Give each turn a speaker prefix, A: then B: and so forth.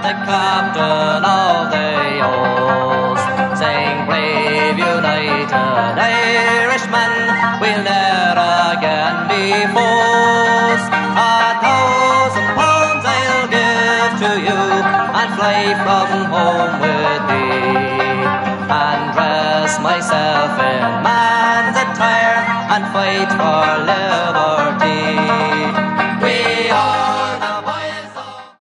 A: the captain of the host. Sing brave united Irishmen, we'll ne'er again be foes. £1,000 I'll give to you, and fly from home with thee, and dress myself in man's attire, and fight for liberty.